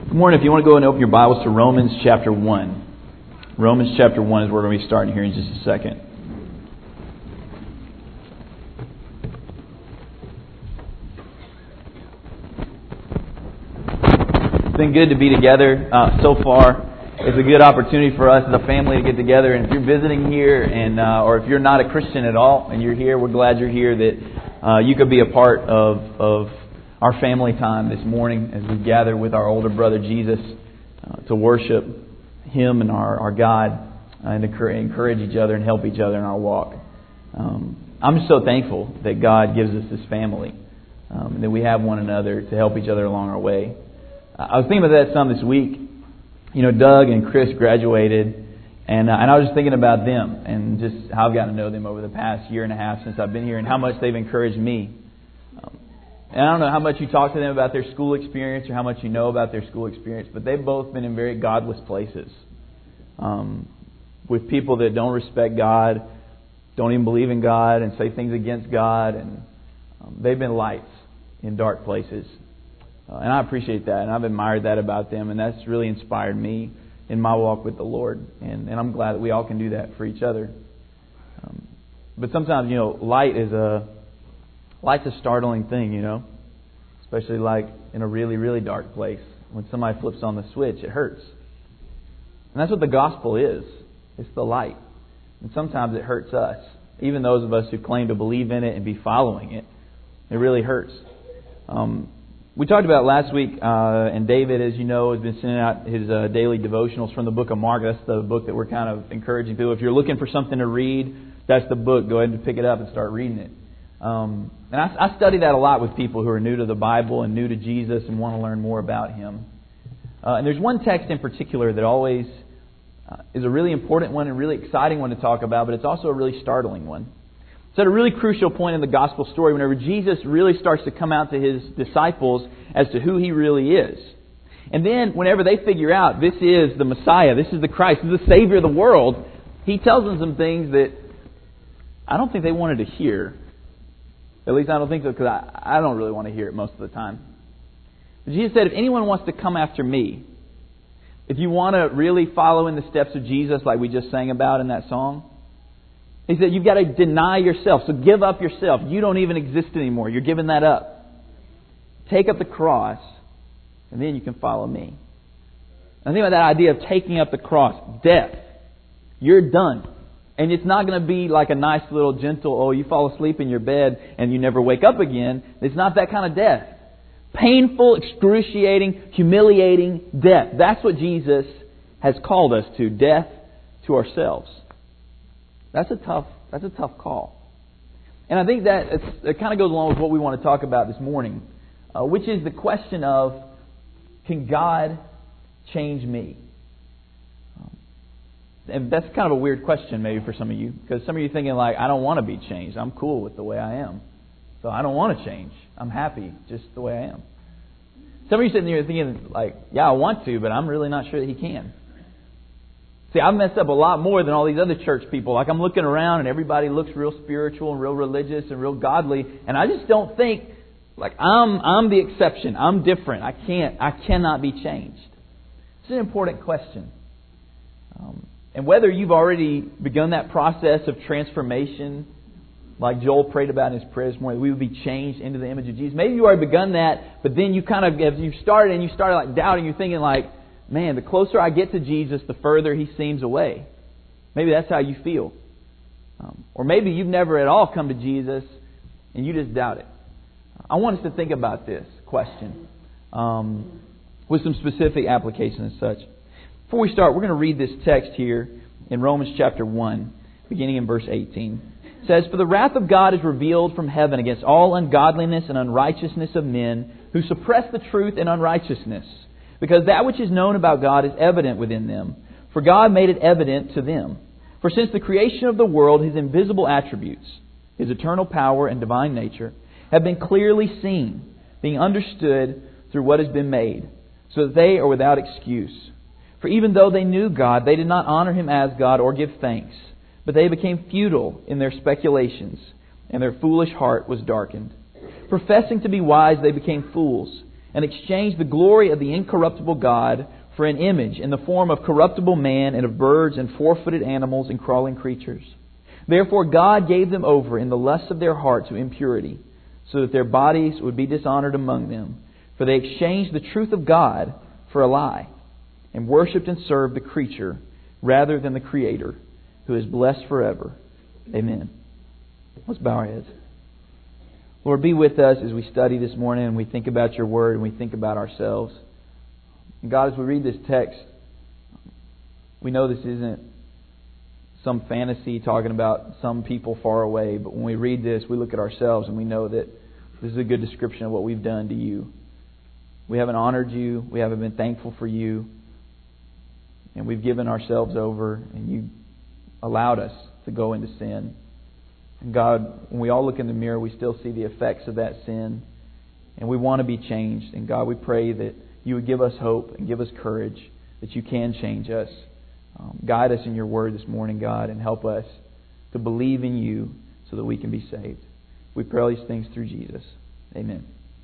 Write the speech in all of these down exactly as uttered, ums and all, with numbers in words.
Good morning. If you want to go and open your Bibles to Romans chapter one. Romans chapter one is where we're going to be starting here in just a second. It's been good to be together uh, so far. It's a good opportunity for us as a family to get together. And if you're visiting here, and uh, or if you're not a Christian at all and you're here, we're glad you're here, that uh, you could be a part of of our family time this morning as we gather with our older brother Jesus uh, to worship Him and our, our God uh, and to encourage each other and help each other in our walk. Um, I'm just so thankful that God gives us this family um, and that we have one another to help each other along our way. Uh, I was thinking about that some this week. You know, Doug and Chris graduated, and uh, and I was just thinking about them and just how I've gotten to know them over the past year and a half since I've been here and how much they've encouraged me. Um, And I don't know how much you talk to them about their school experience or how much you know about their school experience, but they've both been in very godless places. Um, with people that don't respect God, don't even believe in God, and say things against God. And um, they've been lights in dark places. Uh, and I appreciate that, and I've admired that about them, and that's really inspired me in my walk with the Lord. And, and I'm glad that we all can do that for each other. Um, but sometimes, you know, light is a... Light's a startling thing, you know, especially like in a really, really dark place. When somebody flips on the switch, it hurts. And that's what the gospel is. It's the light. And sometimes it hurts us, even those of us who claim to believe in it and be following it. It really hurts. Um, we talked about last week, uh, and David, as you know, has been sending out his uh, daily devotionals from the book of Mark. That's the book that we're kind of encouraging people. If you're looking for something to read, that's the book. Go ahead and pick it up and start reading it. Um, and I, I study that a lot with people who are new to the Bible and new to Jesus and want to learn more about Him. Uh, and there's one text in particular that always uh, is a really important one and really exciting one to talk about, but it's also a really startling one. It's at a really crucial point in the gospel story whenever Jesus really starts to come out to His disciples as to who He really is. And then whenever they figure out this is the Messiah, this is the Christ, this is the Savior of the world, He tells them some things that I don't think they wanted to hear. At least I don't think so, because I, I don't really want to hear it most of the time. But Jesus said, if anyone wants to come after me, if you want to really follow in the steps of Jesus like we just sang about in that song, He said, you've got to deny yourself. So give up yourself. You don't even exist anymore. You're giving that up. Take up the cross, and then you can follow me. And think about that idea of taking up the cross. Death. You're done. And it's not going to be like a nice little gentle, oh, you fall asleep in your bed and you never wake up again. It's not that kind of death. Painful, excruciating, humiliating death. That's what Jesus has called us to. Death to ourselves. That's a tough, that's a tough call. And I think that it's, it kind of goes along with what we want to talk about this morning, uh, which is the question of, can God change me? And that's kind of a weird question maybe for some of you, because some of you are thinking like, I don't want to be changed. I'm cool with the way I am. So I don't want to change. I'm happy just the way I am. Some of you sitting there thinking like, yeah, I want to, but I'm really not sure that He can. See, I've messed up a lot more than all these other church people. Like I'm looking around and everybody looks real spiritual and real religious and real godly. And I just don't think like I'm I'm the exception. I'm different. I can't, I cannot be changed. It's an important question. Um, And whether you've already begun that process of transformation, like Joel prayed about in his prayer this morning, we would be changed into the image of Jesus. Maybe you already begun that, but then you kind of, as you started and you started like doubting, you're thinking like, man, the closer I get to Jesus, the further He seems away. Maybe that's how you feel. Um, or maybe you've never at all come to Jesus and you just doubt it. I want us to think about this question um, with some specific application and such. Before we start, we're going to read this text here in Romans chapter one, beginning in verse eighteen. It says, for the wrath of God is revealed from heaven against all ungodliness and unrighteousness of men who suppress the truth in unrighteousness, because that which is known about God is evident within them, for God made it evident to them. For since the creation of the world, His invisible attributes, His eternal power and divine nature, have been clearly seen, being understood through what has been made, so that they are without excuse. For even though they knew God, they did not honor Him as God or give thanks, but they became futile in their speculations, and their foolish heart was darkened. Professing to be wise, they became fools, and exchanged the glory of the incorruptible God for an image in the form of corruptible man and of birds and four-footed animals and crawling creatures. Therefore God gave them over in the lust of their heart to impurity, so that their bodies would be dishonored among them. For they exchanged the truth of God for a lie, and worshipped and served the creature rather than the Creator, who is blessed forever. Amen. Let's bow our heads. Lord, be with us as we study this morning and we think about Your Word and we think about ourselves. And God, as we read this text, we know this isn't some fantasy talking about some people far away, but when we read this, we look at ourselves and we know that this is a good description of what we've done to You. We haven't honored You. We haven't been thankful for You. And we've given ourselves over, and You allowed us to go into sin. And God, when we all look in the mirror, we still see the effects of that sin. And we want to be changed. And God, we pray that You would give us hope and give us courage, that You can change us. Um, guide us in Your Word this morning, God, and help us to believe in You so that we can be saved. We pray all these things through Jesus. Amen.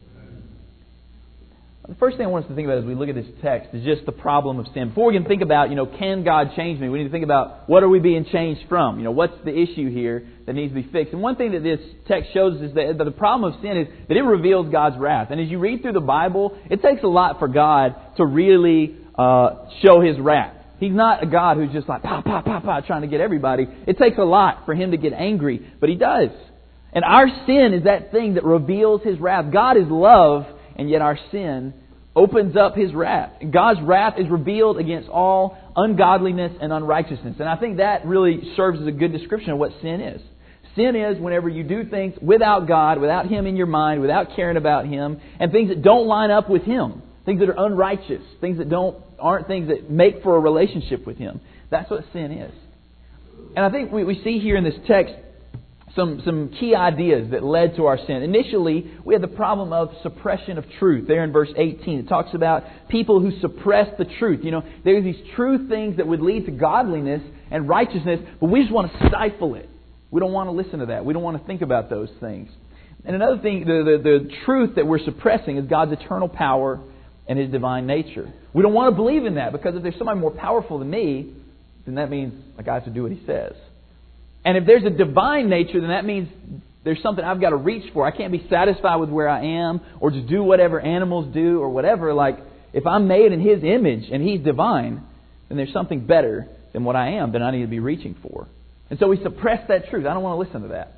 The first thing I want us to think about as we look at this text is just the problem of sin. Before we can think about, you know, can God change me? We need to think about what are we being changed from? You know, what's the issue here that needs to be fixed? And one thing that this text shows us is that the problem of sin is that it reveals God's wrath. And as you read through the Bible, it takes a lot for God to really uh, show His wrath. He's not a God who's just like, pow, pow, pow, pow, trying to get everybody. It takes a lot for Him to get angry, but He does. And our sin is that thing that reveals His wrath. God is love, and yet our sin opens up His wrath. God's wrath is revealed against all ungodliness and unrighteousness. And I think that really serves as a good description of what sin is. Sin is whenever you do things without God, without Him in your mind, without caring about Him, and things that don't line up with Him. Things that are unrighteous. Things that don't aren't things that make for a relationship with Him. That's what sin is. And I think we, we see here in this text Some some key ideas that led to our sin. Initially, we had the problem of suppression of truth. There in verse eighteen, it talks about people who suppress the truth. You know, there's these true things that would lead to godliness and righteousness, but we just want to stifle it. We don't want to listen to that. We don't want to think about those things. And another thing, the, the, the truth that we're suppressing is God's eternal power and His divine nature. We don't want to believe in that, because if there's somebody more powerful than me, then that means like, I have to do what He says. And if there's a divine nature, then that means there's something I've got to reach for. I can't be satisfied with where I am or just do whatever animals do or whatever. Like, if I'm made in His image and He's divine, then there's something better than what I am that I need to be reaching for. And so we suppress that truth. I don't want to listen to that.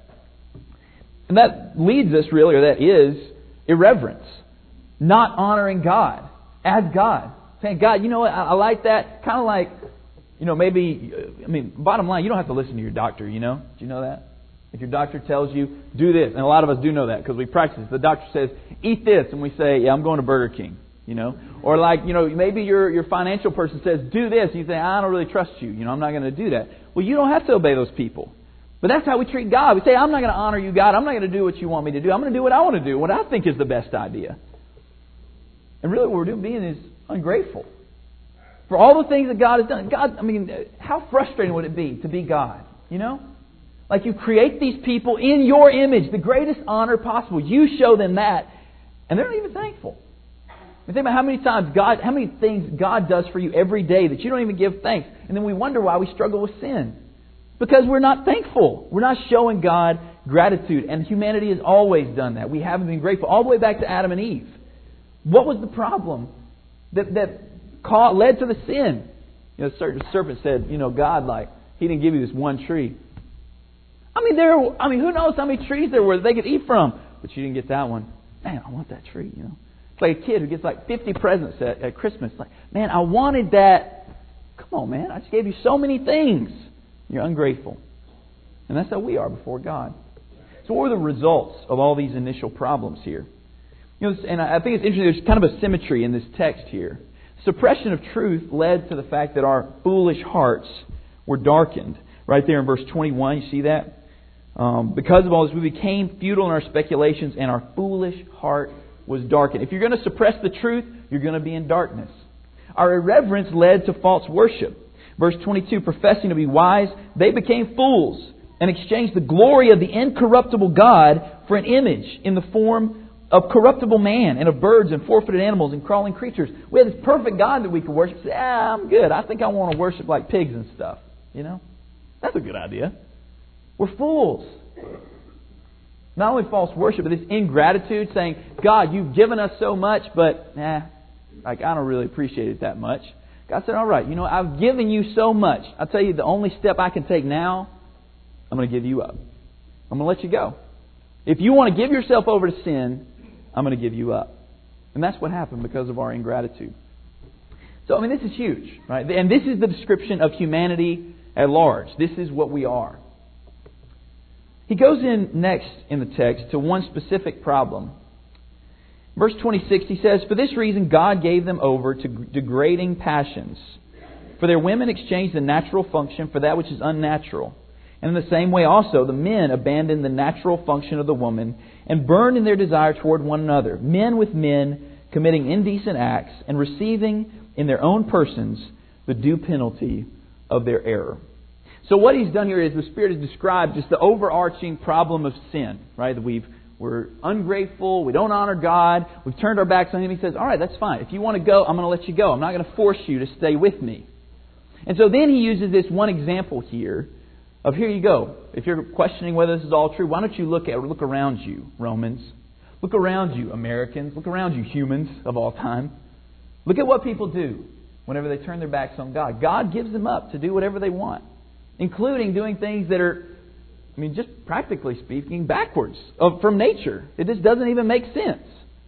And that leads us really, or that is, irreverence. Not honoring God as God. Saying, God, you know what, I, I like that. Kind of like, you know, maybe, I mean, bottom line, you don't have to listen to your doctor, you know? Do you know that? If your doctor tells you, do this, and a lot of us do know that because we practice. The doctor says, eat this, and we say, yeah, I'm going to Burger King, you know? Or like, you know, maybe your your financial person says, do this, and you say, I don't really trust you, you know, I'm not going to do that. Well, you don't have to obey those people. But that's how we treat God. We say, I'm not going to honor you, God. I'm not going to do what you want me to do. I'm going to do what I want to do, what I think is the best idea. And really what we're doing being is ungrateful. For all the things that God has done. God, I mean, how frustrating would it be to be God? You know? Like you create these people in your image, the greatest honor possible. You show them that, and they're not even thankful. I mean, think about how many times God, how many things God does for you every day that you don't even give thanks. And then we wonder why we struggle with sin. Because we're not thankful. We're not showing God gratitude. And humanity has always done that. We haven't been grateful. All the way back to Adam and Eve. What was the problem that that caused, led to the sin? You know, the serpent said, you know, God, like, He didn't give you this one tree. I mean, there. I mean, who knows how many trees there were that they could eat from? But you didn't get that one. Man, I want that tree, you know. It's like a kid who gets like fifty presents at, at Christmas. Like, man, I wanted that. Come on, man. I just gave you so many things. You're ungrateful. And that's how we are before God. So what were the results of all these initial problems here? You know, and I think it's interesting, there's kind of a symmetry in this text here. Suppression of truth led to the fact that our foolish hearts were darkened. Right there in verse twenty-one, you see that? Um, because of all this, we became futile in our speculations and our foolish heart was darkened. If you're going to suppress the truth, you're going to be in darkness. Our irreverence led to false worship. Verse twenty-two, professing to be wise, they became fools and exchanged the glory of the incorruptible God for an image in the form of corruptible man and of birds and four-footed animals and crawling creatures. We have this perfect God that we can worship. Say, ah, I'm good. I think I want to worship like pigs and stuff. You know? That's a good idea. We're fools. Not only false worship, but this ingratitude, saying, God, you've given us so much, but nah, like I don't really appreciate it that much. God said, all right, you know, I've given you so much. I'll tell you, the only step I can take now, I'm going to give you up. I'm going to let you go. If you want to give yourself over to sin, I'm going to give you up. And that's what happened because of our ingratitude. So, I mean, this is huge, right? And this is the description of humanity at large. This is what we are. He goes in next in the text to one specific problem. Verse twenty-six, he says, for this reason God gave them over to degrading passions. For their women exchanged the natural function for that which is unnatural. And in the same way also, the men abandoned the natural function of the woman and burned in their desire toward one another, men with men committing indecent acts and receiving in their own persons the due penalty of their error. So what he's done here is the Spirit has described just the overarching problem of sin, right? That we've, we're ungrateful, we don't honor God, we've turned our backs on Him. He says, all right, that's fine. If you want to go, I'm going to let you go. I'm not going to force you to stay with me. And so then he uses this one example here of here you go. If you're questioning whether this is all true, why don't you look at look around you, Romans. Look around you, Americans. Look around you, humans of all time. Look at what people do whenever they turn their backs on God. God gives them up to do whatever they want, including doing things that are, I mean, just practically speaking, backwards of, from nature. It just doesn't even make sense.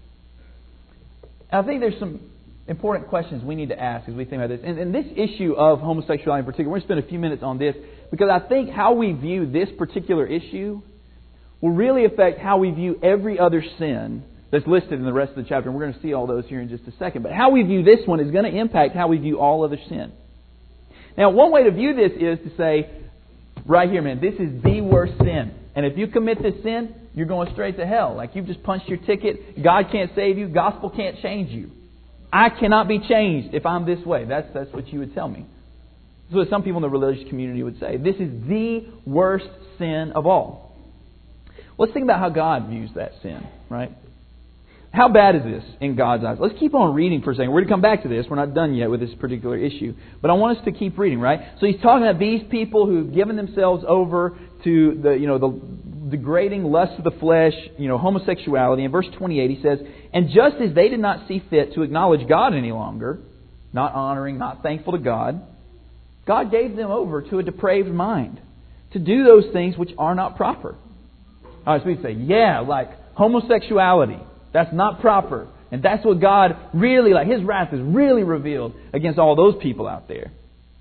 And I think there's some important questions we need to ask as we think about this. And, and this issue of homosexuality in particular, we're going to spend a few minutes on this because I think how we view this particular issue will really affect how we view every other sin that's listed in the rest of the chapter. And we're going to see all those here in just a second. But how we view this one is going to impact how we view all other sin. Now, one way to view this is to say, right here, man, this is the worst sin. And if you commit this sin, you're going straight to hell. Like you've just punched your ticket. God can't save you. Gospel can't change you. I cannot be changed if I'm this way. That's, that's what you would tell me. That's what some people in the religious community would say. This is the worst sin of all. Let's think about how God views that sin, right? How bad is this in God's eyes? Let's keep on reading for a second. We're going to come back to this. We're not done yet with this particular issue. But I want us to keep reading, right? So he's talking about these people who've given themselves over to the, you know, the degrading lust of the flesh, you know, homosexuality. In verse twenty-eight he says, and just as they did not see fit to acknowledge God any longer, not honoring, not thankful to God, God gave them over to a depraved mind to do those things which are not proper. All right, so we'd say, yeah, like homosexuality. That's not proper. And that's what God really, like His wrath is really revealed against all those people out there.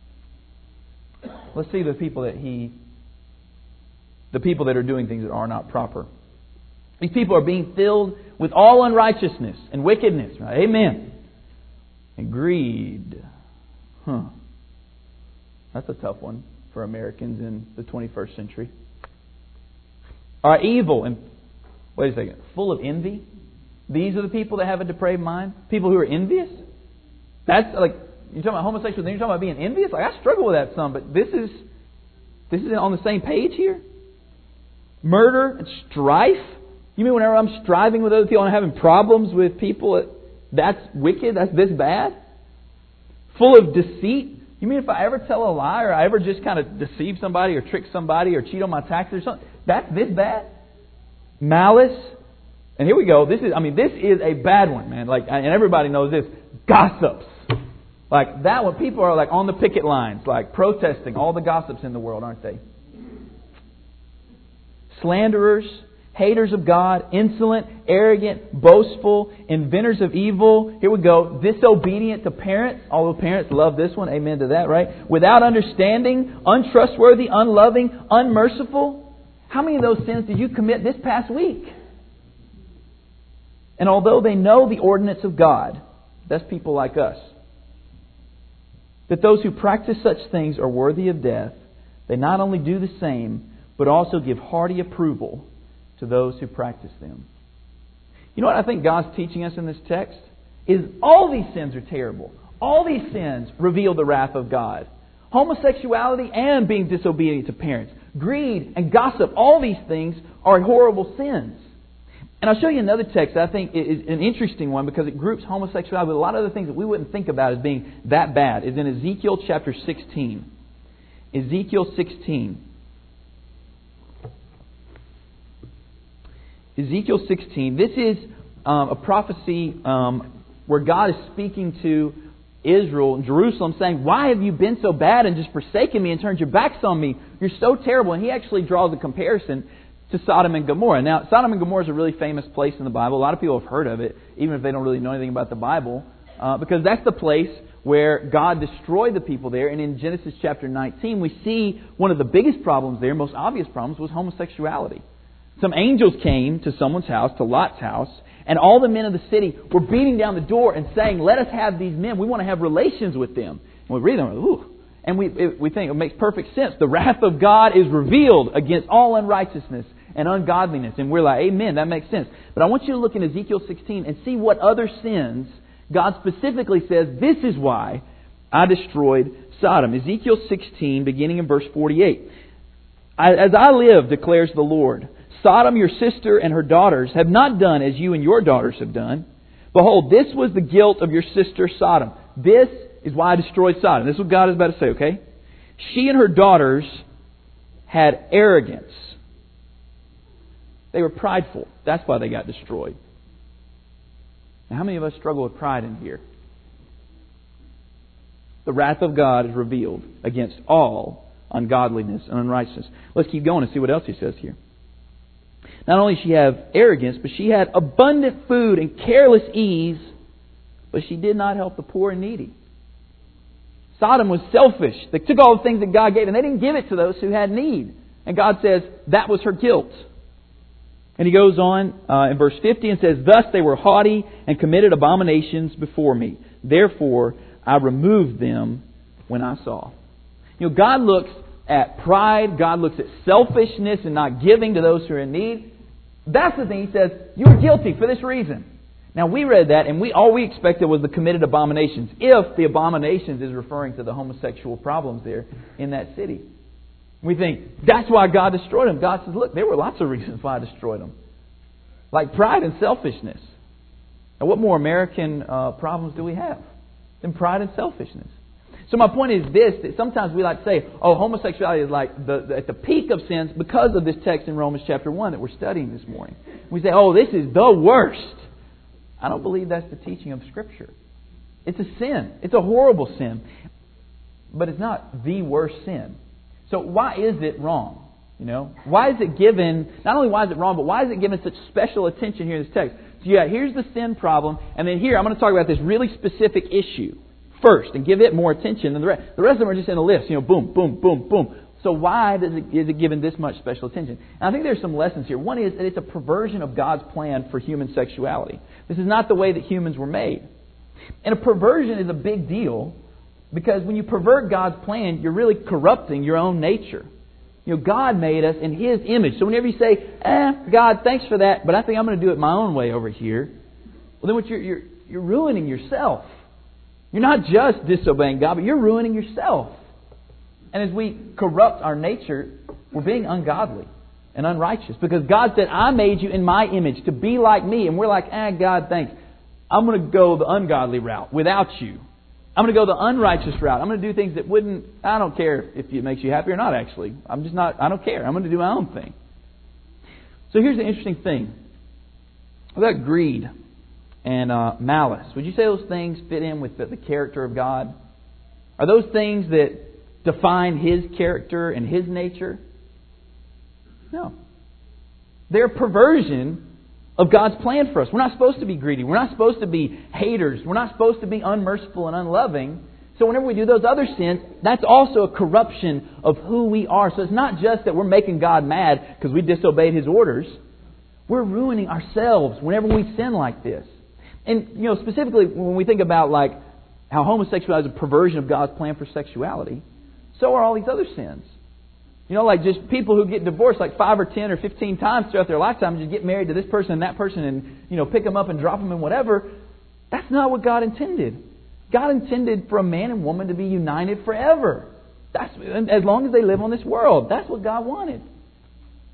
Let's see the people that He, the people that are doing things that are not proper. These people are being filled with all unrighteousness and wickedness, right? Amen. And greed. Huh. That's a tough one for Americans in the twenty-first century. All right, evil and, wait a second, full of envy. These are the people that have a depraved mind? People who are envious? That's like, you're talking about homosexuals, then you're talking about being envious? Like, I struggle with that some, but this is, this is on the same page here? Murder and strife? You mean whenever I'm striving with other people and having problems with people, that's wicked? That's this bad? Full of deceit? You mean if I ever tell a lie or I ever just kind of deceive somebody or trick somebody or cheat on my taxes or something, that's this bad? Malice? And here we go. This is, I mean, this is a bad one, man. Like, and everybody knows this. Gossips. Like that one. People are like on the picket lines, like protesting all the gossips in the world, aren't they? Slanderers, haters of God, insolent, arrogant, boastful, inventors of evil. Here we go. Disobedient to parents. All the parents love this one. Amen to that, right? Without understanding, untrustworthy, unloving, unmerciful. How many of those sins did you commit this past week? And although they know the ordinance of God, that's people like us, that those who practice such things are worthy of death, they not only do the same, but also give hearty approval to those who practice them. You know what I think God's teaching us in this text? Is all these sins are terrible. All these sins reveal the wrath of God. Homosexuality and being disobedient to parents. Greed and gossip. All these things are horrible sins. And I'll show you another text that I think is an interesting one because it groups homosexuality with a lot of other things that we wouldn't think about as being that bad. It's in Ezekiel chapter sixteen. Ezekiel sixteen. Ezekiel sixteen. This is um, a prophecy um, where God is speaking to Israel and Jerusalem saying, why have you been so bad and just forsaken me and turned your backs on me? You're so terrible. And he actually draws a comparison to Sodom and Gomorrah. Now, Sodom and Gomorrah is a really famous place in the Bible. A lot of people have heard of it, even if they don't really know anything about the Bible, uh, because that's the place where God destroyed the people there. And in Genesis chapter nineteen, we see one of the biggest problems there, most obvious problems, was homosexuality. Some angels came to someone's house, to Lot's house, and all the men of the city were beating down the door and saying, let us have these men. We want to have relations with them. And we read them, ooh. And we, it, we think it makes perfect sense. The wrath of God is revealed against all unrighteousness and ungodliness. And we're like, amen, that makes sense. But I want you to look in Ezekiel sixteen and see what other sins God specifically says, this is why I destroyed Sodom. Ezekiel sixteen, beginning in verse forty-eight. As I live, declares the Lord, Sodom, your sister, and her daughters have not done as you and your daughters have done. Behold, this was the guilt of your sister Sodom. This is why I destroyed Sodom. This is what God is about to say, okay? She and her daughters had arrogance. They were prideful. That's why they got destroyed. Now, how many of us struggle with pride in here? The wrath of God is revealed against all ungodliness and unrighteousness. Let's keep going and see what else he says here. Not only did she have arrogance, but she had abundant food and careless ease, but she did not help the poor and needy. Sodom was selfish. They took all the things that God gave and they didn't give it to those who had need. And God says that was her guilt. And he goes on uh, in verse fifty and says, thus they were haughty and committed abominations before me. Therefore I removed them when I saw. You know, God looks at pride. God looks at selfishness and not giving to those who are in need. That's the thing. He says, you're guilty for this reason. Now we read that and we all we expected was the committed abominations. If the abominations is referring to the homosexual problems there in that city. We think, that's why God destroyed them. God says, look, there were lots of reasons why I destroyed them. Like pride and selfishness. Now what more American uh, problems do we have than pride and selfishness? So my point is this, that sometimes we like to say, oh, homosexuality is like the, the, at the peak of sins because of this text in Romans chapter one that we're studying this morning. We say, oh, this is the worst. I don't believe that's the teaching of Scripture. It's a sin. It's a horrible sin. But it's not the worst sin. So why is it wrong? You know, why is it given, not only why is it wrong, but why is it given such special attention here in this text? So yeah, here's the sin problem, and then here I'm going to talk about this really specific issue first and give it more attention than the rest. The rest of them are just in a list, you know, boom, boom, boom, boom. So why does it, is it given this much special attention? And I think there's some lessons here. One is that it's a perversion of God's plan for human sexuality. This is not the way that humans were made. And a perversion is a big deal because when you pervert God's plan, you're really corrupting your own nature. You know, God made us in His image. So whenever you say, eh, God, thanks for that, but I think I'm going to do it my own way over here, well, then what you're, you're, you're ruining yourself. You're not just disobeying God, but you're ruining yourself. And as we corrupt our nature, we're being ungodly and unrighteous. Because God said, I made you in my image to be like me. And we're like, ah, God, thanks. I'm going to go the ungodly route without you. I'm going to go the unrighteous route. I'm going to do things that wouldn't, I don't care if it makes you happy or not, actually. I'm just not, I don't care. I'm going to do my own thing. So here's the interesting thing. About greed and uh, malice. Would you say those things fit in with the, the character of God? Are those things that define His character and His nature? No. They're a perversion of God's plan for us. We're not supposed to be greedy. We're not supposed to be haters. We're not supposed to be unmerciful and unloving. So whenever we do those other sins, that's also a corruption of who we are. So it's not just that we're making God mad because we disobeyed His orders. We're ruining ourselves whenever we sin like this. And, you know, specifically when we think about like how homosexuality is a perversion of God's plan for sexuality, so are all these other sins. You know, like just people who get divorced like five or ten or fifteen times throughout their lifetime and just get married to this person and that person and, you know, pick them up and drop them in whatever. That's not what God intended. God intended for a man and woman to be united forever. That's as long as they live on this world. That's what God wanted.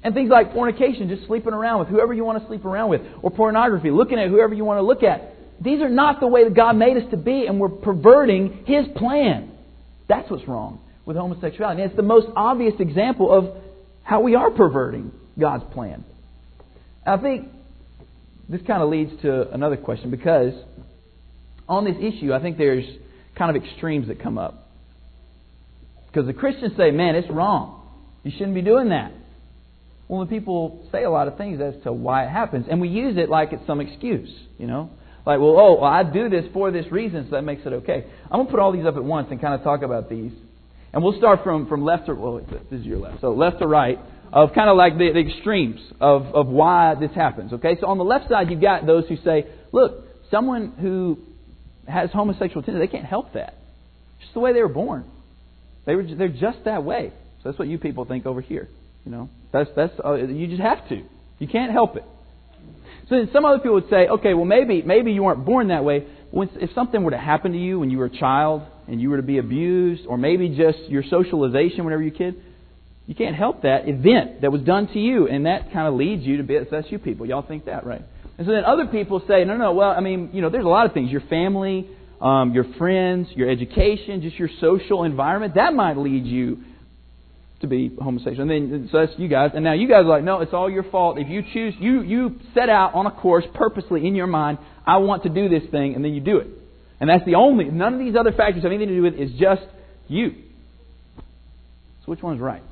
And things like fornication, just sleeping around with whoever you want to sleep around with, or pornography, looking at whoever you want to look at. These are not the way that God made us to be, and we're perverting His plan. That's what's wrong with homosexuality. And it's the most obvious example of how we are perverting God's plan. I think this kind of leads to another question, because on this issue, I think there's kind of extremes that come up. Because the Christians say, man, it's wrong. You shouldn't be doing that. Well, the people say a lot of things as to why it happens. And we use it like it's some excuse, you know. Like, well, oh, well, I do this for this reason, so that makes it okay. I'm going to put all these up at once and kind of talk about these. And we'll start from, from left to, well, this is your left. So left to right, of kind of like the, the extremes of, of why this happens. Okay, so on the left side, you've got those who say, look, someone who has homosexual tendencies, they can't help that. It's just the way they were born. They were, they're just that way. So that's what you people think over here. You know, that's that's uh, you just have to. You can't help it. So then some other people would say, okay, well maybe maybe you weren't born that way. When, if something were to happen to you when you were a child and you were to be abused, or maybe just your socialization whenever you're a kid, you can't help that event that was done to you, and that kind of leads you to be. That's you people. Y'all think that, right? And so then other people say, no, no. Well, I mean, you know, there's a lot of things. Your family, um, your friends, your education, just your social environment, that might lead you to be homosexual. And then, so that's you guys. And now you guys are like, no, it's all your fault. If you choose, you, you set out on a course purposely in your mind, I want to do this thing, and then you do it. And that's the only, none of these other factors have anything to do with it. It's just you. So which one's right?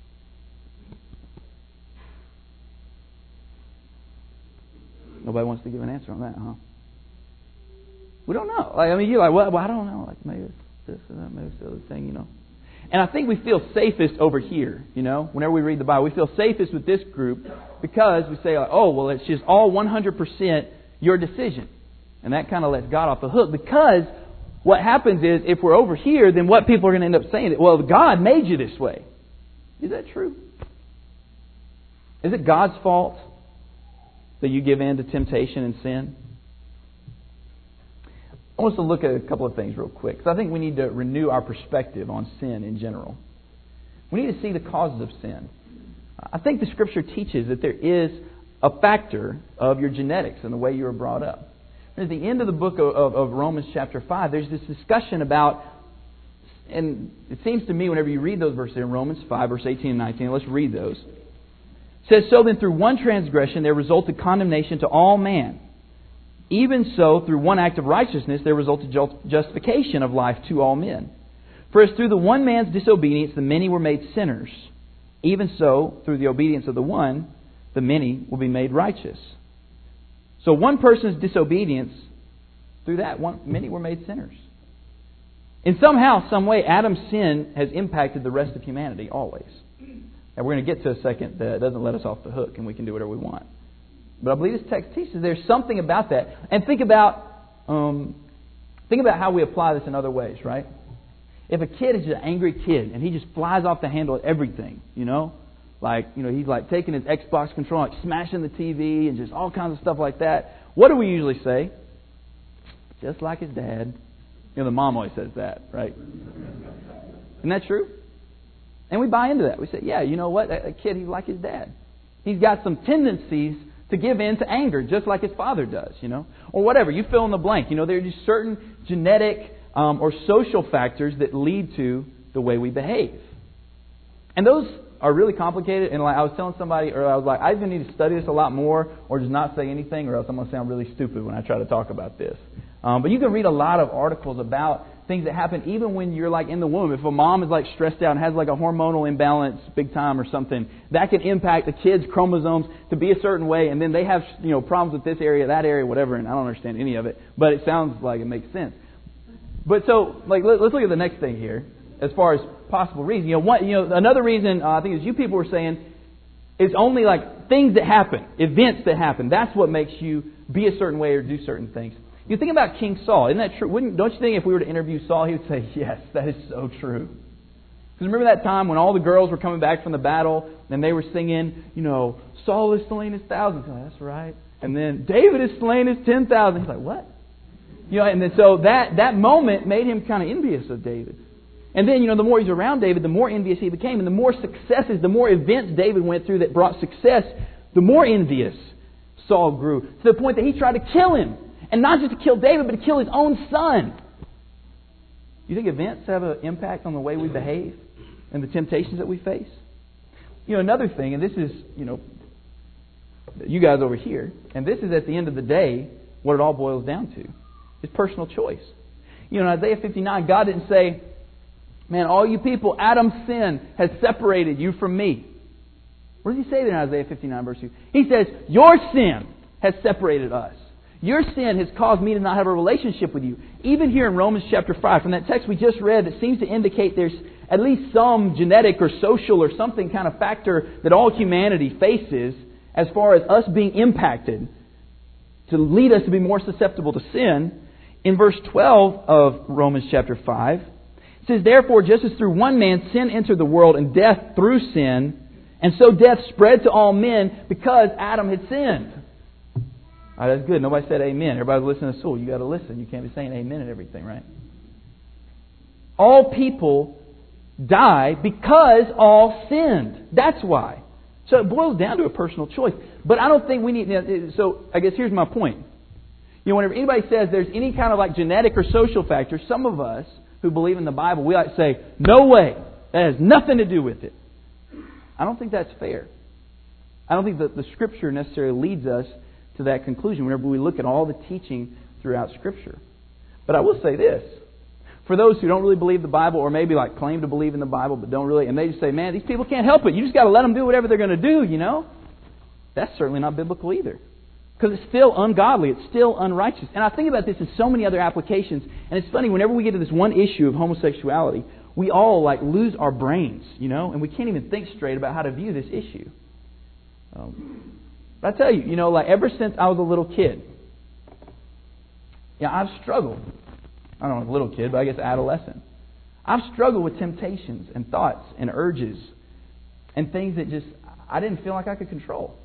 Nobody wants to give an answer on that, huh? We don't know. Like, I mean, you're like, well, well, I don't know. Like, maybe it's this or that, maybe it's the other thing, you know. And I think we feel safest over here, you know. Whenever we read the Bible, we feel safest with this group because we say, like, oh, well, it's just all one hundred percent your decision. And that kind of lets God off the hook, because what happens is, if we're over here, then what people are going to end up saying is, well, God made you this way. Is that true? Is it God's fault that you give in to temptation and sin? I want us to look at a couple of things real quick, because I think we need to renew our perspective on sin in general. We need to see the causes of sin. I think the Scripture teaches that there is a factor of your genetics and the way you were brought up. At the end of the book of, of, of Romans chapter five, there's this discussion about, and it seems to me whenever you read those verses in Romans five, verse eighteen and nineteen, let's read those. It says, so then through one transgression there resulted condemnation to all man. Even so, through one act of righteousness, there resulted justification of life to all men. For as through the one man's disobedience, the many were made sinners, even so, through the obedience of the one, the many will be made righteous. So one person's disobedience, through that, one, many were made sinners. In somehow, some way, Adam's sin has impacted the rest of humanity, always. And we're going to get to a second that doesn't let us off the hook, and we can do whatever we want. But I believe this text teaches there's something about that. And think about um, think about how we apply this in other ways, right? If a kid is just an angry kid and he just flies off the handle at everything, you know? Like, you know, he's like taking his Xbox controller, like smashing the T V and just all kinds of stuff like that. What do we usually say? Just like his dad. You know, the mom always says that, right? Isn't that true? And we buy into that. We say, yeah, you know what? That kid, he's like his dad. He's got some tendencies to give in to anger, just like his father does, you know, or whatever. You fill in the blank. You know, there are just certain genetic um, or social factors that lead to the way we behave, and those are really complicated. And like I was telling somebody, or I was like, I either need to study this a lot more, or just not say anything, or else I'm going to sound really stupid when I try to talk about this. Um, but you can read a lot of articles about things that happen even when you're like in the womb. If a mom is like stressed out and has like a hormonal imbalance big time or something, that can impact the kid's chromosomes to be a certain way, and then they have, you know, problems with this area, that area, whatever, and I don't understand any of it, but it sounds like it makes sense. But so, like, let's look at the next thing here as far as possible reason. You know, one, you know, another reason uh, I think is you people were saying it's only like things that happen, events that happen. That's what makes you be a certain way or do certain things. You think about King Saul. Isn't that true? Wouldn't, don't you think if we were to interview Saul, he would say, yes, that is so true. Because remember that time when all the girls were coming back from the battle and they were singing, you know, Saul is slain his thousands. Like, that's right. And then David is slain his ten thousand. He's like, what? You know, and then so that, that moment made him kind of envious of David. And then, you know, the more he's around David, the more envious he became. And the more successes, the more events David went through that brought success, the more envious Saul grew. To the point that he tried to kill him. And not just to kill David, but to kill his own son. You think events have an impact on the way we behave and the temptations that we face? You know, another thing, and this is, you know, you guys over here, and this is at the end of the day what it all boils down to. It's personal choice. You know, in Isaiah fifty-nine, God didn't say, man, all you people, Adam's sin has separated you from me. What does he say there in Isaiah fifty-nine, verse two? He says, your sin has separated us. Your sin has caused me to not have a relationship with you. Even here in Romans chapter five, from that text we just read, that seems to indicate there's at least some genetic or social or something kind of factor that all humanity faces as far as us being impacted to lead us to be more susceptible to sin. In verse twelve of Romans chapter five, it says, therefore, just as through one man sin entered the world, and death through sin, and so death spread to all men because Adam had sinned. All right, that's good. Nobody said amen. Everybody's listening to school. You got to listen. You can't be saying amen and everything, right? All people die because all sinned. That's why. So it boils down to a personal choice. But I don't think we need... So I guess here's my point. You know, whenever anybody says there's any kind of like genetic or social factor, some of us who believe in the Bible, we like to say, no way. That has nothing to do with it. I don't think that's fair. I don't think that the Scripture necessarily leads us to that conclusion whenever we look at all the teaching throughout Scripture. But I will say this. For those who don't really believe the Bible, or maybe like claim to believe in the Bible but don't really, and they just say, man, these people can't help it. You just got to let them do whatever they're going to do, you know. That's certainly not biblical either. Because it's still ungodly. It's still unrighteous. And I think about this in so many other applications. And it's funny, whenever we get to this one issue of homosexuality, we all like lose our brains, you know, and we can't even think straight about how to view this issue. Um, but I tell you, you know, like ever since I was a little kid, yeah, I've struggled. I don't know, a little kid, but I guess adolescent. I've struggled with temptations and thoughts and urges and things that just I didn't feel like I could control.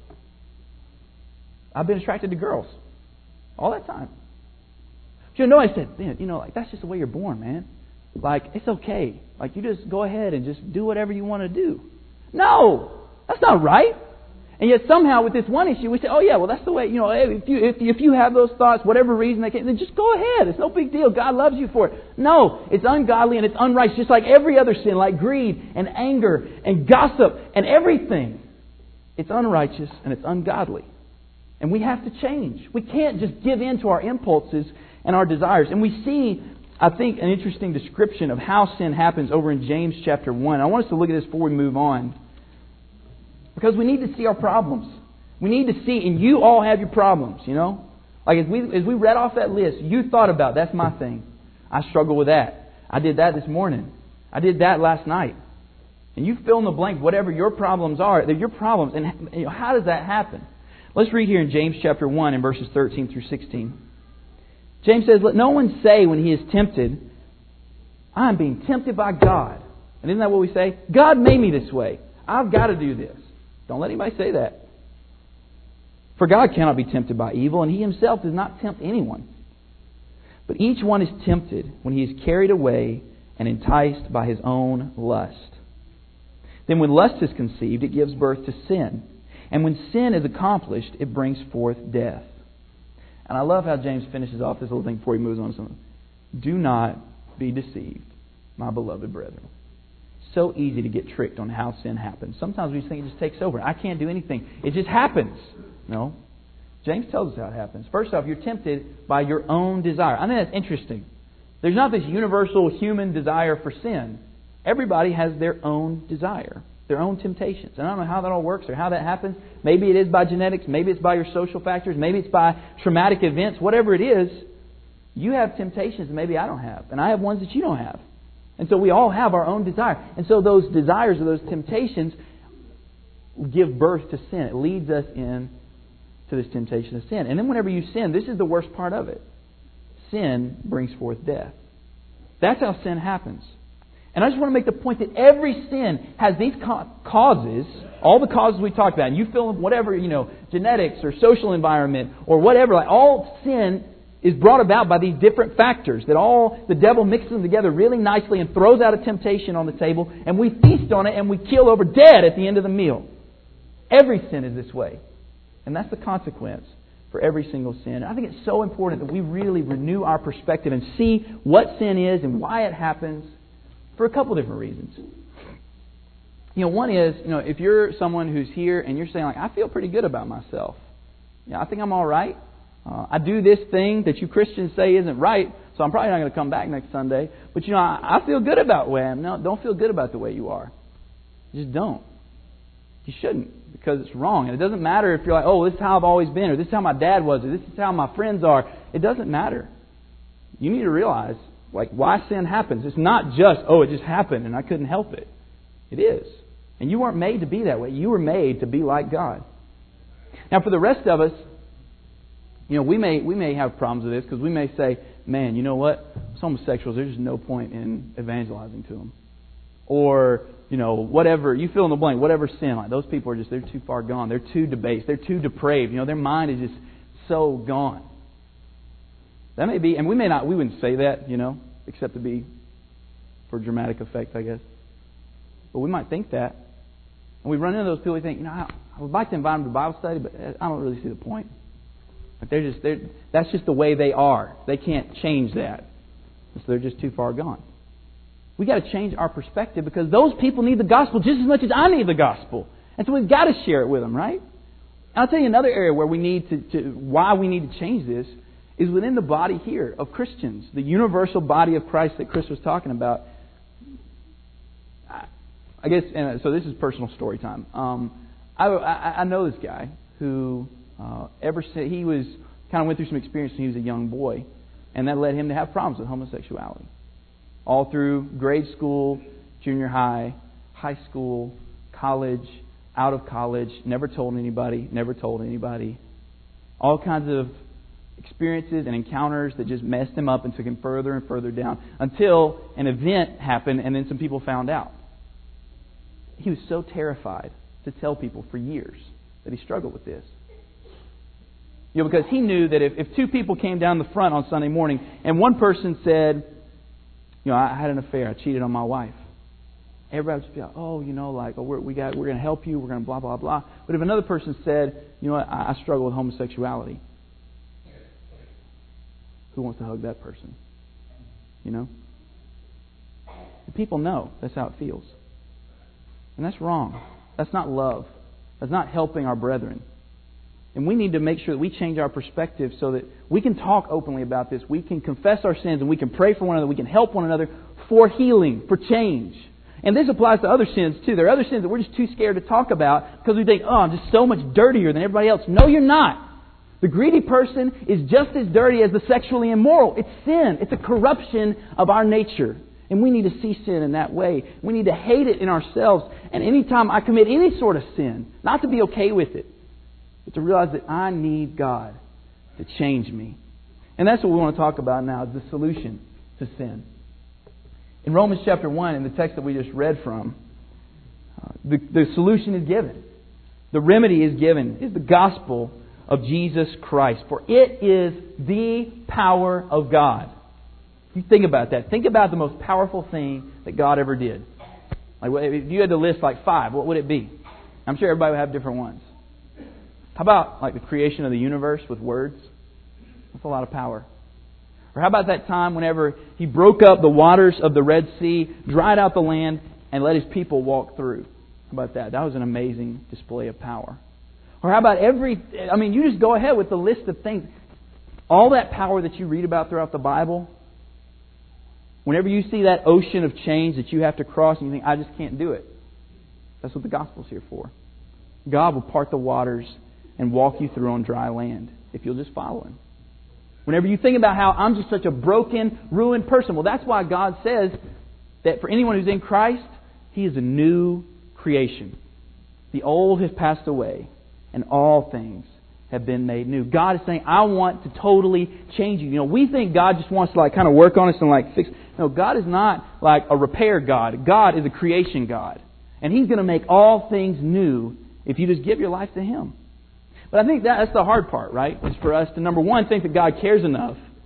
I've been attracted to girls all that time. But you know, I said, man, you know, like that's just the way you're born, man. Like it's okay. Like you just go ahead and just do whatever you want to do. No, that's not right. And yet somehow with this one issue, we say, oh yeah, well that's the way, you know, if you if, if you have those thoughts, whatever reason they can, then just go ahead. It's no big deal. God loves you for it. No, it's ungodly and it's unrighteous, just like every other sin, like greed and anger and gossip and everything. It's unrighteous and it's ungodly. And we have to change. We can't just give in to our impulses and our desires. And we see, I think, an interesting description of how sin happens over in James chapter one. I want us to look at this before we move on. Because we need to see our problems. We need to see, and you all have your problems, you know. Like as we as we read off that list, you thought about, that's my thing. I struggle with that. I did that this morning. I did that last night. And you fill in the blank, whatever your problems are, they're your problems. And you know, how does that happen? Let's read here in James chapter one in verses thirteen through sixteen. James says, let no one say when he is tempted, I'm being tempted by God. And isn't that what we say? God made me this way. I've got to do this. Don't let anybody say that. For God cannot be tempted by evil, and He Himself does not tempt anyone. But each one is tempted when he is carried away and enticed by his own lust. Then when lust is conceived, it gives birth to sin. And when sin is accomplished, it brings forth death. And I love how James finishes off this little thing before he moves on to something. Do not be deceived, my beloved brethren. So easy to get tricked on how sin happens. Sometimes we just think it just takes over. I can't do anything. It just happens. No. James tells us how it happens. First off, you're tempted by your own desire. I think that's interesting. There's not this universal human desire for sin. Everybody has their own desire, their own temptations. And I don't know how that all works or how that happens. Maybe it is by genetics. Maybe it's by your social factors. Maybe it's by traumatic events. Whatever it is, you have temptations that maybe I don't have. And I have ones that you don't have. And so we all have our own desire. And so those desires or those temptations give birth to sin. It leads us in to this temptation of sin. And then whenever you sin, this is the worst part of it. Sin brings forth death. That's how sin happens. And I just want to make the point that every sin has these causes, all the causes we talked about, and you fill in whatever, you know, genetics or social environment or whatever, like all sin is brought about by these different factors that all the devil mixes them together really nicely and throws out a temptation on the table, and we feast on it and we keel over dead at the end of the meal. Every sin is this way. And that's the consequence for every single sin. I think it's so important that we really renew our perspective and see what sin is and why it happens for a couple different reasons. You know, one is, you know, if you're someone who's here and you're saying, like, I feel pretty good about myself. You know, I think I'm all right. Uh, I do this thing that you Christians say isn't right, so I'm probably not going to come back next Sunday. But, you know, I, I feel good about the way I am. No, don't feel good about the way you are. Just don't. You shouldn't, because it's wrong. And it doesn't matter if you're like, oh, this is how I've always been, or this is how my dad was, or this is how my friends are. It doesn't matter. You need to realize, like, why sin happens. It's not just, oh, it just happened and I couldn't help it. It is. And you weren't made to be that way. You were made to be like God. Now, for the rest of us, you know, we may we may have problems with this because we may say, man, you know what? It's homosexuals, there's just no point in evangelizing to them. Or, you know, whatever, you fill in the blank, whatever sin, like those people are just, they're too far gone. They're too debased. They're too depraved. You know, their mind is just so gone. That may be, and we may not, we wouldn't say that, you know, except to be for dramatic effect, I guess. But we might think that. And we run into those people, we think, you know, I, I would like to invite them to Bible study, but I don't really see the point. Like they're just, they're, that's just the way they are. They can't change that. So they're just too far gone. We got to change our perspective because those people need the gospel just as much as I need the gospel. And so we've got to share it with them, right? And I'll tell you another area where we need to, to, why we need to change this is within the body here of Christians, the universal body of Christ that Chris was talking about. I, I guess, and so this is personal story time. Um, I, I, I know this guy who, uh, ever since he was kind of went through some experience when he was a young boy, and that led him to have problems with homosexuality. All through grade school, junior high, high school, college, out of college, never told anybody, never told anybody. All kinds of experiences and encounters that just messed him up and took him further and further down until an event happened and then some people found out. He was so terrified to tell people for years that he struggled with this. You know, because he knew that if, if two people came down the front on Sunday morning and one person said, you know, I had an affair, I cheated on my wife. Everybody would just be like, oh, you know, like, oh, we're, we got, we're going to help you, we're going to blah, blah, blah. But if another person said, you know what, I, I struggle with homosexuality, who wants to hug that person? You know? The people know that's how it feels. And that's wrong. That's not love. That's not helping our brethren. And we need to make sure that we change our perspective so that we can talk openly about this. We can confess our sins and we can pray for one another. We can help one another for healing, for change. And this applies to other sins too. There are other sins that we're just too scared to talk about because we think, oh, I'm just so much dirtier than everybody else. No, you're not. The greedy person is just as dirty as the sexually immoral. It's sin. It's a corruption of our nature. And we need to see sin in that way. We need to hate it in ourselves. And anytime I commit any sort of sin, not to be okay with it, but to realize that I need God to change me. And that's what we want to talk about now, is the solution to sin. In Romans chapter one, in the text that we just read from, uh, the, the solution is given. The remedy is given, is the gospel of Jesus Christ. For it is the power of God. You think about that. Think about the most powerful thing that God ever did. Like, if you had to list like five, what would it be? I'm sure everybody would have different ones. How about like the creation of the universe with words? That's a lot of power. Or how about that time whenever He broke up the waters of the Red Sea, dried out the land, and let His people walk through? How about that? That was an amazing display of power. Or how about every... I mean, you just go ahead with the list of things. All that power that you read about throughout the Bible, whenever you see that ocean of change that you have to cross and you think, I just can't do it. That's what the gospel's here for. God will part the waters and walk you through on dry land if you'll just follow Him. Whenever you think about how I'm just such a broken, ruined person, well, that's why God says that for anyone who's in Christ, he is a new creation. The old has passed away, and all things have been made new. God is saying, I want to totally change you. You know, we think God just wants to like kind of work on us and like fix. No, God is not like a repair God. God is a creation God. And He's going to make all things new if you just give your life to Him. But I think that, that's the hard part, right? Is for us to, number one, think that God cares enough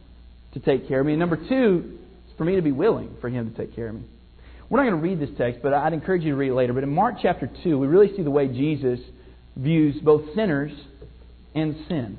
to take care of me. And number two, is for me to be willing for Him to take care of me. We're not going to read this text, but I'd encourage you to read it later. But in Mark chapter two, we really see the way Jesus views both sinners and sin.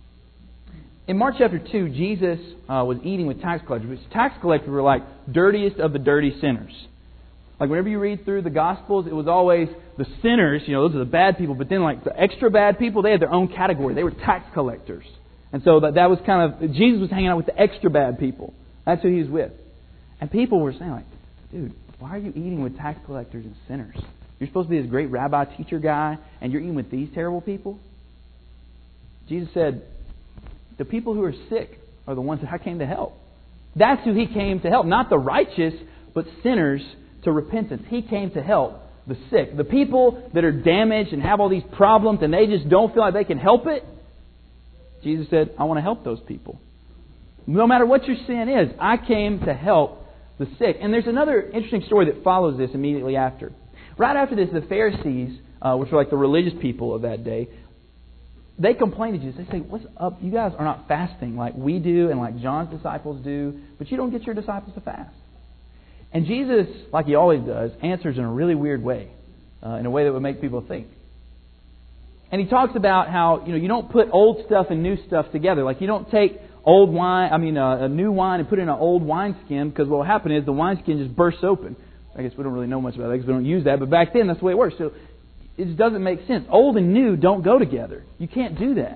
In Mark chapter two, Jesus uh, was eating with tax collectors. Which tax collectors were like dirtiest of the dirty sinners. Like whenever you read through the Gospels, it was always the sinners, you know, those are the bad people. But then like the extra bad people, they had their own category. They were tax collectors. And so that, that was kind of, Jesus was hanging out with the extra bad people. That's who He was with. And people were saying like, dude, why are you eating with tax collectors and sinners? You're supposed to be this great rabbi teacher guy, and you're eating with these terrible people? Jesus said, the people who are sick are the ones that I came to help. That's who He came to help. Not the righteous, but sinners to repentance. He came to help the sick. The people that are damaged and have all these problems and they just don't feel like they can help it. Jesus said, I want to help those people. No matter what your sin is, I came to help the sick. And there's another interesting story that follows this immediately after. Right after this, the Pharisees, uh, which were like the religious people of that day, they complain to Jesus. They say, what's up? You guys are not fasting like we do and like John's disciples do, but you don't get your disciples to fast. And Jesus, like He always does, answers in a really weird way, uh, in a way that would make people think. And He talks about how, you know, you don't put old stuff and new stuff together. Like you don't take old wine, I mean, uh, a new wine and put it in an old wineskin, because what will happen is the wineskin just bursts open. I guess we don't really know much about that because we don't use that, but back then that's the way it works. So it just doesn't make sense. Old and new don't go together. You can't do that.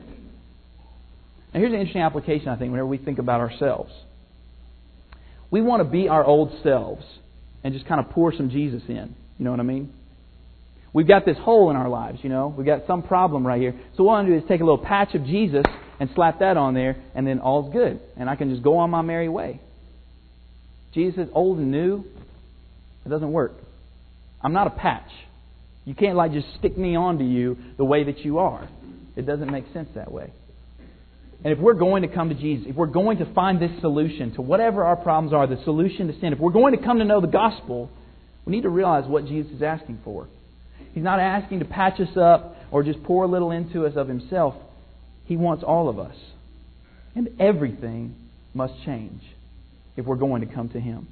Now here's an interesting application, I think, whenever we think about ourselves. We want to be our old selves and just kind of pour some Jesus in. You know what I mean? We've got this hole in our lives, you know. We've got some problem right here. So what I want to do is take a little patch of Jesus and slap that on there, and then all's good. And I can just go on my merry way. Jesus says, old and new, it doesn't work. I'm not a patch. You can't like just stick me onto you the way that you are. It doesn't make sense that way. And if we're going to come to Jesus, if we're going to find this solution to whatever our problems are, the solution to sin, if we're going to come to know the gospel, we need to realize what Jesus is asking for. He's not asking to patch us up or just pour a little into us of Himself. He wants all of us. And everything must change if we're going to come to Him.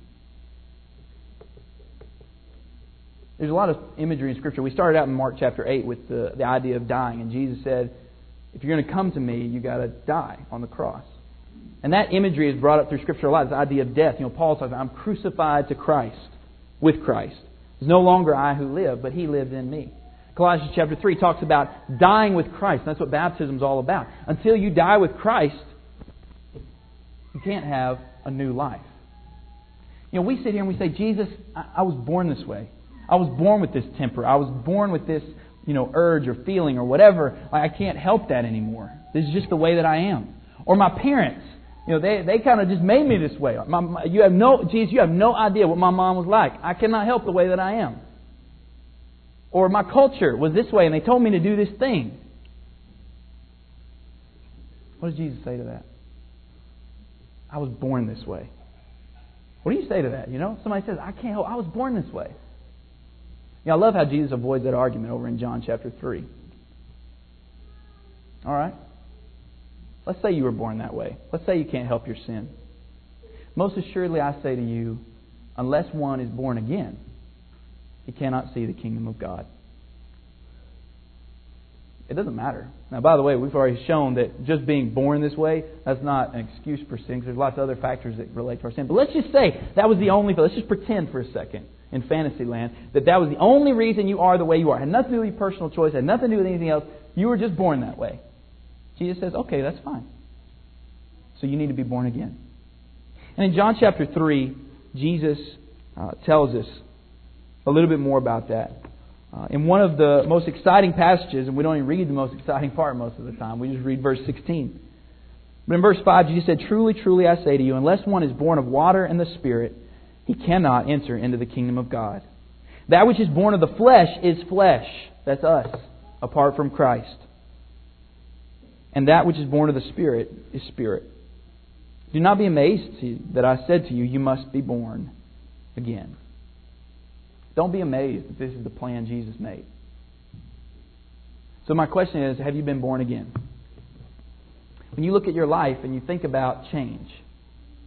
There's a lot of imagery in Scripture. We started out in Mark chapter eight with the, the idea of dying. And Jesus said, if you're going to come to me, you've got to die on the cross. And that imagery is brought up through Scripture a lot. This idea of death. You know, Paul says, I'm crucified to Christ, with Christ. It's no longer I who live, but He lives in me. Colossians chapter three talks about dying with Christ. That's what baptism is all about. Until you die with Christ, you can't have a new life. You know, we sit here and we say, Jesus, I, I was born this way. I was born with this temper. I was born with this, you know, urge or feeling or whatever. I can't help that anymore. This is just the way that I am. Or my parents, you know, they, they kind of just made me this way. My, my, you have no, Jesus, you have no idea what my mom was like. I cannot help the way that I am. Or my culture was this way and they told me to do this thing. What does Jesus say to that? I was born this way. What do you say to that? You know, somebody says, I can't help, I was born this way. You know, I love how Jesus avoids that argument over in John chapter three. All right? Let's say you were born that way. Let's say you can't help your sin. Most assuredly I say to you, unless one is born again, he cannot see the kingdom of God. It doesn't matter. Now, by the way, we've already shown that just being born this way, that's not an excuse for sin, because there's lots of other factors that relate to our sin. But let's just say that was the only, let's just pretend for a second in fantasy land that that was the only reason you are the way you are. It had nothing to do with your personal choice, it had nothing to do with anything else. You were just born that way. Jesus says, okay, that's fine. So you need to be born again. And in John chapter three, Jesus uh, tells us a little bit more about that. Uh, in one of the most exciting passages, and we don't even read the most exciting part most of the time, we just read verse sixteen. But in verse five, Jesus said, truly, truly, I say to you, unless one is born of water and the Spirit, he cannot enter into the kingdom of God. That which is born of the flesh is flesh. That's us, apart from Christ. And that which is born of the Spirit is spirit. Do not be amazed that I said to you, you must be born again. Don't be amazed that this is the plan Jesus made. So my question is, have you been born again? When you look at your life and you think about change,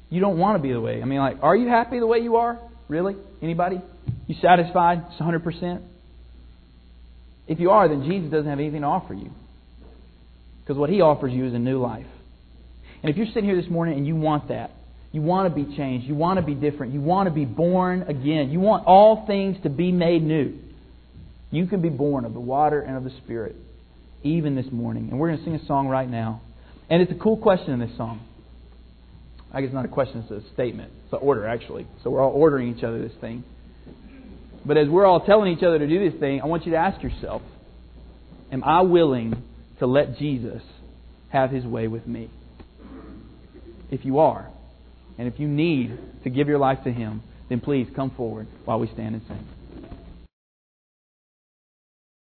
You don't want to be the way. I mean, like, are you happy the way you are? Really? Anybody? You satisfied? It's one hundred percent? If you are, then Jesus doesn't have anything to offer you. Because what He offers you is a new life. And if you're sitting here this morning and you want that, you want to be changed, you want to be different, you want to be born again, you want all things to be made new, you can be born of the water and of the Spirit even this morning. And we're going to sing a song right now. And it's a cool question in this song. I guess it's not a question, it's a statement. It's an order, actually. So we're all ordering each other this thing. But as we're all telling each other to do this thing, I want you to ask yourself, am I willing to let Jesus have His way with me? If you are, and if you need to give your life to Him, then please come forward while we stand and sing.